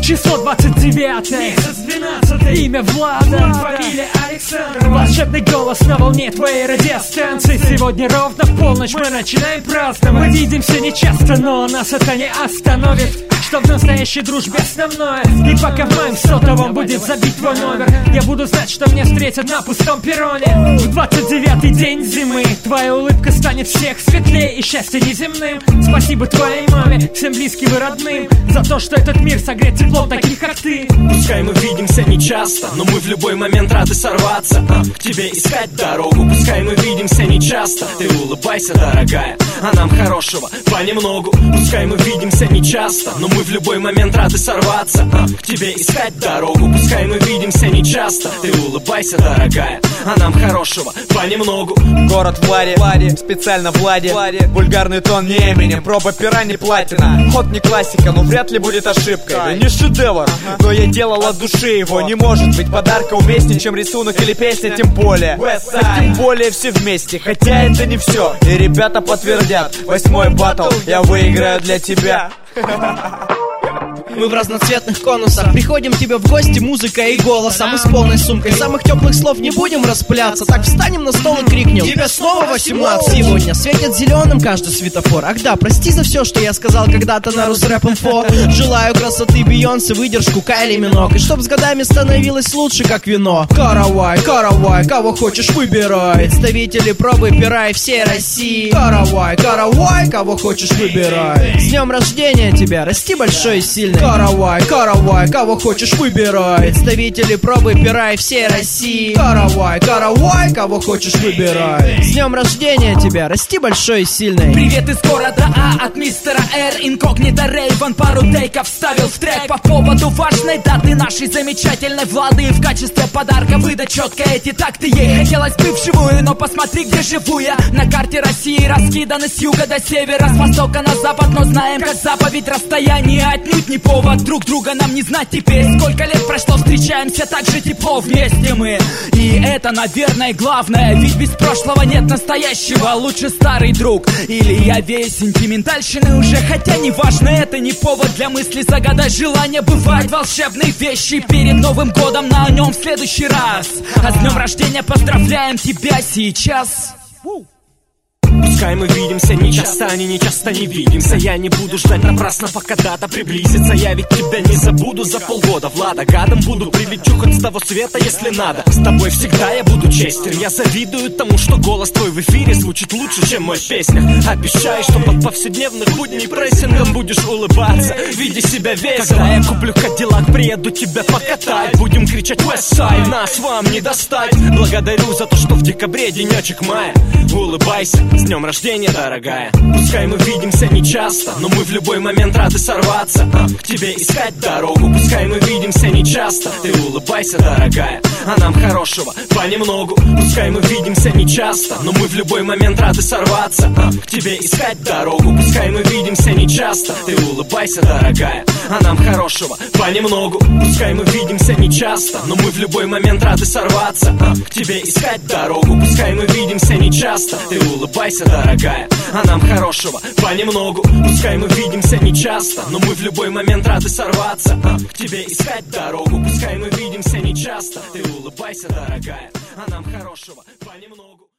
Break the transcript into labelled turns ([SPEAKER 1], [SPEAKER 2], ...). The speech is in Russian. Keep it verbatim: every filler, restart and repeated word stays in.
[SPEAKER 1] Число двадцать девятое, месяц двенадцатый, имя Влада, Влад, фамилия Александр. Волшебный голос на волне твоей радиостанции. Сегодня ровно в полночь мы начинаем праздновать. Мы видимся нечасто, но нас это не остановит, что в настоящей дружбе основное. И пока в моем сотовом будет забит твой номер, я буду знать, что меня встретят на пустом перроне. В двадцать девятый день зимы твоя улыбка станет всех светлее и счастье неземным. Спасибо твоей маме, всем близким и родным, за то, что этот мир согрет теплом таких, как ты.
[SPEAKER 2] Пускай мы видимся нечасто, но мы в любой момент рады сорваться, а, к тебе искать дорогу. Пускай мы видимся нечасто, ты улыбайся, дорогая, а нам хорошего понемногу. Пускай мы видимся нечасто, но мы в любой момент рады сорваться, а, к тебе искать дорогу. Пускай мы видимся нечасто, ты улыбайся, дорогая, а нам хорошего понемногу.
[SPEAKER 3] Город Влади, Влади, специально Влади, Влади. Вульгарный тон не Эминем, проба пера не платина. Ход не классика, но вряд ли будет ошибкой. Да не шедевр, ага. Но я делал от души его. Не может быть подарка уместнее, чем рисунок или песня, тем более тем более все вместе, хотя это не все. И ребята подтвердят, восьмой баттл я выиграю для тебя.
[SPEAKER 4] Мы в разноцветных конусах приходим к тебе в гости, музыка и голос. А мы с полной сумкой самых теплых слов не будем распыляться. Так встанем на стол и крикнем: тебе снова восемнадцать. Сегодня светит зеленым каждый светофор. Ах да, прости за все, что я сказал когда-то на Русрэп-инфо. Желаю красоты Бейонсе, выдержку Кайли Минок, и чтоб с годами становилось лучше, как вино. Каравай, каравай, кого хочешь выбирай. Представители пробы пера и всей России. Каравай, каравай, кого хочешь выбирай. С днем рождения тебя, расти большой и сильный. Каравай, каравай, кого хочешь выбирай. Представители пробы пера и всей России. Каравай, каравай, кого хочешь выбирай. С днем рождения тебя, расти большой и сильный.
[SPEAKER 5] Привет из города А от мистера Р. Инкогнито Рейвен пару тейков вставил в трек по поводу важной даты нашей замечательной Влады. И в качестве подарка выдать четко эти такты ей. Хотелось бы вживую, но посмотри, где живу я. На карте России раскиданы с юга до севера, с востока на запад, но знаем, как заповедь расстояние отнюдь не повод друг друга нам не знать теперь. Сколько лет прошло, встречаемся так же тепло вместе мы. И это, наверное, главное, ведь без прошлого нет настоящего. Лучше старый друг, или я весь сентиментальщины уже. Хотя неважно, это не повод для мысли. Загадать желание бывать волшебные вещи перед Новым годом, на нем в следующий раз. А с днем рождения поздравляем тебя сейчас.
[SPEAKER 2] Пускай мы видимся нечасто, а не нечасто не видимся. Я не буду ждать напрасно, пока дата приблизится. Я ведь тебя не забуду за полгода, Влада. Гадом буду, прилечу хоть с того света, если надо. С тобой всегда я буду честен. Я завидую тому, что голос твой в эфире звучит лучше, чем мой в песнях. Обещаю, что под повседневных будней прессингом будешь улыбаться, видя себя весело. Когда я куплю Кадиллак, приеду тебя покатать. Будем кричать Westside, нас вам не достать. Благодарю за то, что в декабре денечек мая. Улыбайся, с днем рождения, дорогая. Пускай мы видимся нечасто, но мы в любой момент рады сорваться, а, к тебе искать дорогу. Пускай мы видимся нечасто, ты улыбайся, дорогая, а нам хорошего понемногу. Пускай мы видимся нечасто, но мы в любой момент рады сорваться, а, к тебе искать дорогу. Пускай мы видимся нечасто, ты улыбайся, дорогая, а нам хорошего понемногу. Пускай мы видимся нечасто, но мы в любой момент рады сорваться, а, к тебе искать дорогу. Пускай мы видимся нечасто, ты улыбайся, дорогая, а нам хорошего понемногу. Пускай мы видимся нечасто, но мы в любой момент рады сорваться, а, к тебе искать дорогу. Пускай мы видимся нечасто, ты улыбайся, дорогая, а нам хорошего понемногу.